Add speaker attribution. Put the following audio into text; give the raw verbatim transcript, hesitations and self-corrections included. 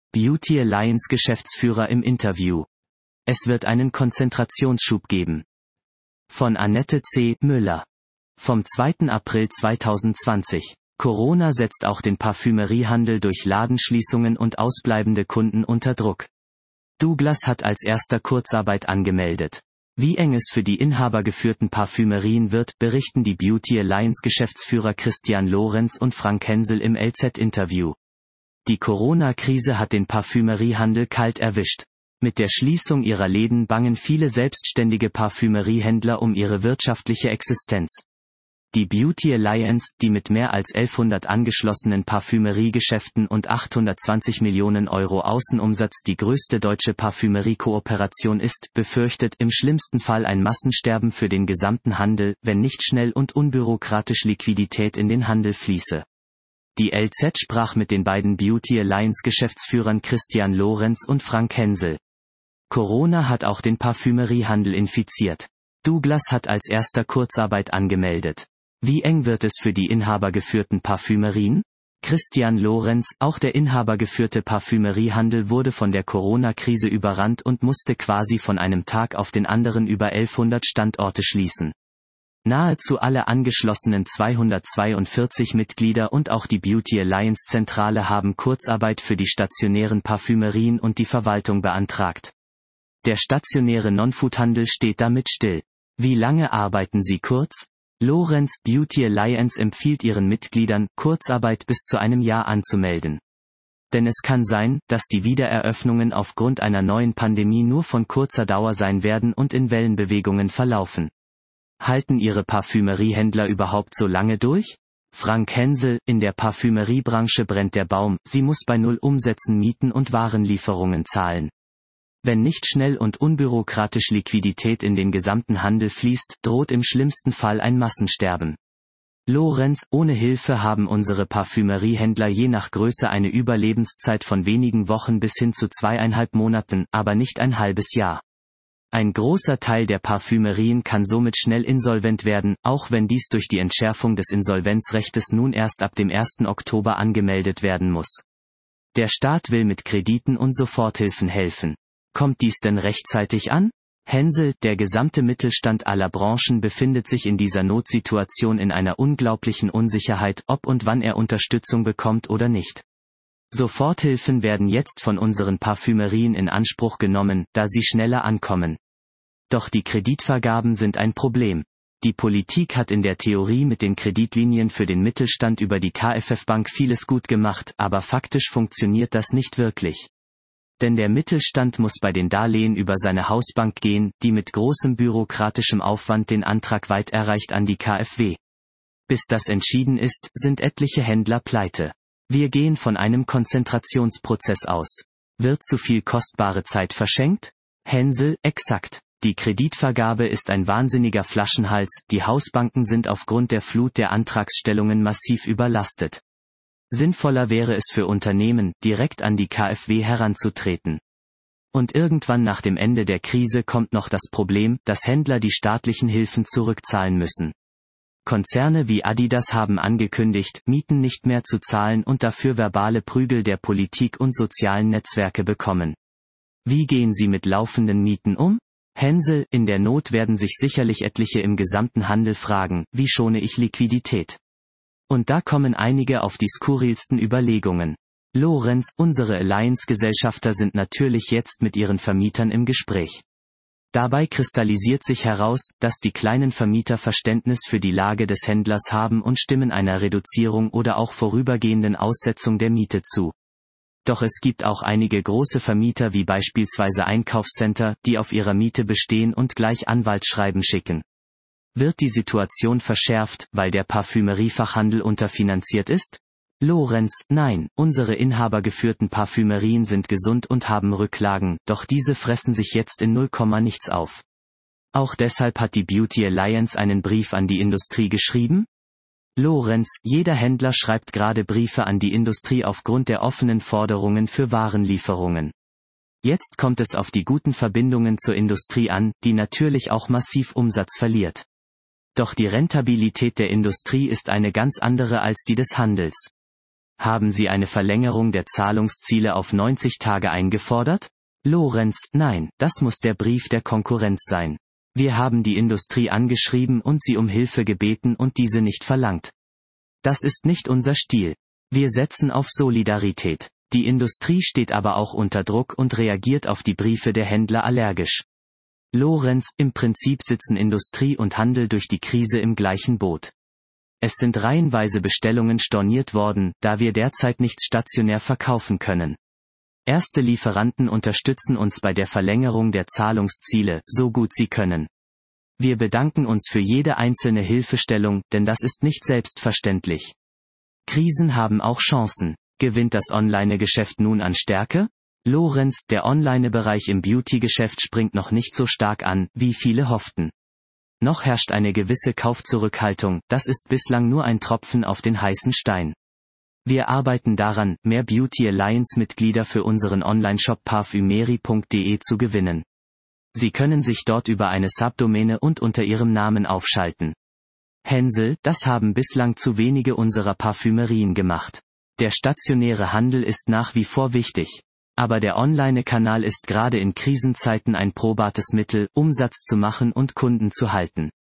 Speaker 1: Beauty Alliance Geschäftsführer im Interview. Es wird einen Konzentrationsschub geben. Von Annette C. Müller. Vom zweiten April zweitausendzwanzig. Corona setzt auch den Parfümeriehandel durch Ladenschließungen und ausbleibende Kunden unter Druck. Douglas hat als erster Kurzarbeit angemeldet. Wie eng es für die inhabergeführten Parfümerien wird, berichten die Beauty Alliance Geschäftsführer Christian Lorenz und Frank Hensel im L Z-Interview. Die Corona-Krise hat den Parfümeriehandel kalt erwischt. Mit der Schließung ihrer Läden bangen viele selbstständige Parfümeriehändler um ihre wirtschaftliche Existenz. Die Beauty Alliance, die mit mehr als elfhundert angeschlossenen Parfümeriegeschäften und achthundertzwanzig Millionen Euro Außenumsatz die größte deutsche Parfümerie-Kooperation ist, befürchtet im schlimmsten Fall ein Massensterben für den gesamten Handel, wenn nicht schnell und unbürokratisch Liquidität in den Handel fließe. Die L Z sprach mit den beiden Beauty Alliance Geschäftsführern Christian Lorenz und Frank Hensel. Corona hat auch den Parfümeriehandel infiziert. Douglas hat als erster Kurzarbeit angemeldet. Wie eng wird es für die inhabergeführten Parfümerien? Christian Lorenz, auch der inhabergeführte Parfümeriehandel wurde von der Corona-Krise überrannt und musste quasi von einem Tag auf den anderen über elfhundert Standorte schließen. Nahezu alle angeschlossenen zweihundertzweiundvierzig Mitglieder und auch die Beauty Alliance Zentrale haben Kurzarbeit für die stationären Parfümerien und die Verwaltung beantragt. Der stationäre Non-Food-Handel steht damit still. Wie lange arbeiten Sie kurz? Lorenz, Beauty Alliance empfiehlt ihren Mitgliedern, Kurzarbeit bis zu einem Jahr anzumelden. Denn es kann sein, dass die Wiedereröffnungen aufgrund einer neuen Pandemie nur von kurzer Dauer sein werden und in Wellenbewegungen verlaufen. Halten Ihre Parfümeriehändler überhaupt so lange durch? Frank Hensel, in der Parfümeriebranche brennt der Baum, sie muss bei Null Umsätzen Mieten und Warenlieferungen zahlen. Wenn nicht schnell und unbürokratisch Liquidität in den gesamten Handel fließt, droht im schlimmsten Fall ein Massensterben. Lorenz, ohne Hilfe haben unsere Parfümeriehändler je nach Größe eine Überlebenszeit von wenigen Wochen bis hin zu zweieinhalb Monaten, aber nicht ein halbes Jahr. Ein großer Teil der Parfümerien kann somit schnell insolvent werden, auch wenn dies durch die Entschärfung des Insolvenzrechtes nun erst ab dem ersten Oktober angemeldet werden muss. Der Staat will mit Krediten und Soforthilfen helfen. Kommt dies denn rechtzeitig an? Hensel, der gesamte Mittelstand aller Branchen befindet sich in dieser Notsituation in einer unglaublichen Unsicherheit, ob und wann er Unterstützung bekommt oder nicht. Soforthilfen werden jetzt von unseren Parfümerien in Anspruch genommen, da sie schneller ankommen. Doch die Kreditvergaben sind ein Problem. Die Politik hat in der Theorie mit den Kreditlinien für den Mittelstand über die K F F-Bank vieles gut gemacht, aber faktisch funktioniert das nicht wirklich. Denn der Mittelstand muss bei den Darlehen über seine Hausbank gehen, die mit großem bürokratischem Aufwand den Antrag weit erreicht an die K f W. Bis das entschieden ist, sind etliche Händler pleite. Wir gehen von einem Konzentrationsprozess aus. Wird zu viel kostbare Zeit verschenkt? Hensel, exakt. Die Kreditvergabe ist ein wahnsinniger Flaschenhals, die Hausbanken sind aufgrund der Flut der Antragsstellungen massiv überlastet. Sinnvoller wäre es für Unternehmen, direkt an die K f W heranzutreten. Und irgendwann nach dem Ende der Krise kommt noch das Problem, dass Händler die staatlichen Hilfen zurückzahlen müssen. Konzerne wie Adidas haben angekündigt, Mieten nicht mehr zu zahlen und dafür verbale Prügel der Politik und sozialen Netzwerke bekommen. Wie gehen Sie mit laufenden Mieten um? Hensel, in der Not werden sich sicherlich etliche im gesamten Handel fragen, wie schone ich Liquidität? Und da kommen einige auf die skurrilsten Überlegungen. Lorenz, unsere Alliance-Gesellschafter sind natürlich jetzt mit ihren Vermietern im Gespräch. Dabei kristallisiert sich heraus, dass die kleinen Vermieter Verständnis für die Lage des Händlers haben und stimmen einer Reduzierung oder auch vorübergehenden Aussetzung der Miete zu. Doch es gibt auch einige große Vermieter wie beispielsweise Einkaufscenter, die auf ihrer Miete bestehen und gleich Anwaltsschreiben schicken. Wird die Situation verschärft, weil der Parfümeriefachhandel unterfinanziert ist? Lorenz, nein, unsere inhabergeführten Parfümerien sind gesund und haben Rücklagen, doch diese fressen sich jetzt in null Komma nichts auf. Auch deshalb hat die Beauty Alliance einen Brief an die Industrie geschrieben? Lorenz, jeder Händler schreibt gerade Briefe an die Industrie aufgrund der offenen Forderungen für Warenlieferungen. Jetzt kommt es auf die guten Verbindungen zur Industrie an, die natürlich auch massiv Umsatz verliert. Doch die Rentabilität der Industrie ist eine ganz andere als die des Handels. Haben Sie eine Verlängerung der Zahlungsziele auf neunzig Tage eingefordert? Lorenz: Nein, das muss der Brief der Konkurrenz sein. Wir haben die Industrie angeschrieben und sie um Hilfe gebeten und diese nicht verlangt. Das ist nicht unser Stil. Wir setzen auf Solidarität. Die Industrie steht aber auch unter Druck und reagiert auf die Briefe der Händler allergisch. Lorenz: Im Prinzip sitzen Industrie und Handel durch die Krise im gleichen Boot. Es sind reihenweise Bestellungen storniert worden, da wir derzeit nicht stationär verkaufen können. Erste Lieferanten unterstützen uns bei der Verlängerung der Zahlungsziele, so gut sie können. Wir bedanken uns für jede einzelne Hilfestellung, denn das ist nicht selbstverständlich. Krisen haben auch Chancen. Gewinnt das Online-Geschäft nun an Stärke? Lorenz: Der Online-Bereich im Beauty-Geschäft springt noch nicht so stark an, wie viele hofften. Noch herrscht eine gewisse Kaufzurückhaltung, das ist bislang nur ein Tropfen auf den heißen Stein. Wir arbeiten daran, mehr Beauty Alliance-Mitglieder für unseren Online-Shop parfümerie punkt de zu gewinnen. Sie können sich dort über eine Subdomäne und unter ihrem Namen aufschalten. Hänsel: Das haben bislang zu wenige unserer Parfümerien gemacht. Der stationäre Handel ist nach wie vor wichtig. Aber der Online-Kanal ist gerade in Krisenzeiten ein probates Mittel, Umsatz zu machen und Kunden zu halten.